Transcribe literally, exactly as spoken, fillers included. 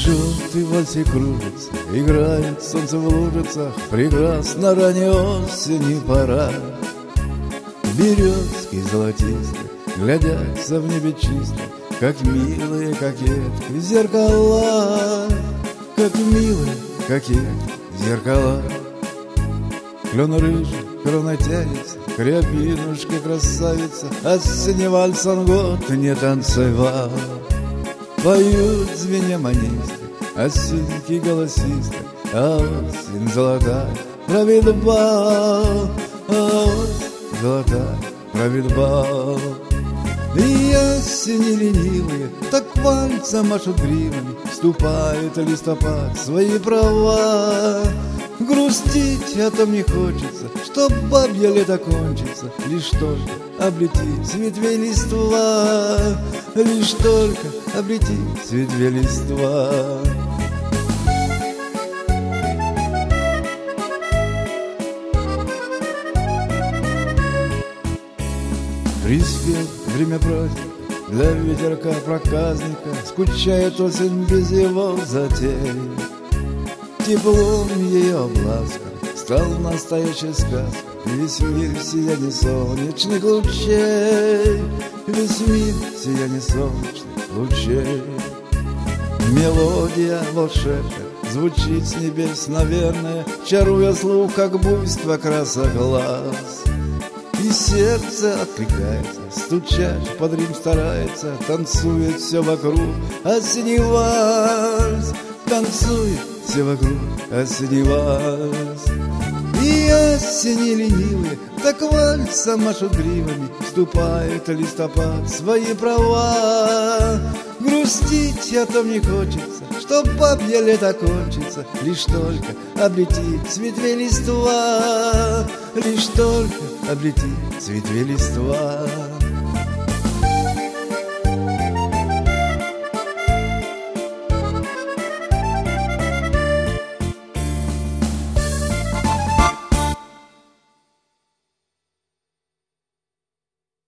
желтый вальсе кружится, играет солнце в лужицах, прекрасно ранней осени пора. Березки золотистые глядятся в небе чисто, как милые кокетки зеркала, как милые кокетки зеркала. Клен рыжий, крона тянется, крепинушки красавица, осенний вальс он год не танцевал. Поют звеня манисты, осинки голосисты, а осень золотая правит бал, а осень золотая правит бал. И осени ленивые так вальсом машут гривами, вступает листопад в свои права. Грустить о том не хочется, что бабье лето кончится, лишь только облетит с ветвей листва, лишь только облетит с ветвей листва. Приспел время праздника, для ветерка проказника скучает осень без его затей. Теплом ее обласком стал настоящей сказкой весь мир в сиянии солнечных лучей, весь мир в сиянии солнечных лучей. Мелодия волшебная звучит с небес, наверное, чаруя слух, как буйство красок глаз. И сердце откликается, стучать под ритм старается, танцует все вокруг осенний вальс, танцует все вокруг осенний вальс. И осени ленивые так вальсом машут гривами, вступает листопад в свои права. Грустить о том не хочется, что бабье лето кончится, лишь только облетит с ветвей листва, лишь только облетит с ветвей листва.